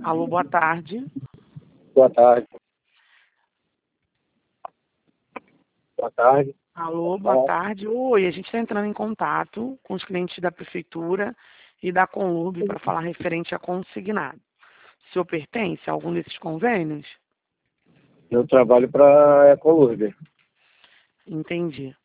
Alô, boa tarde. Boa tarde. Boa tarde. Alô, boa tarde. Oi, a gente está entrando em contato com os clientes da Prefeitura e da Conlurb para falar referente a consignado. O senhor pertence a algum desses convênios? Eu trabalho para a Ecolurb. Entendi.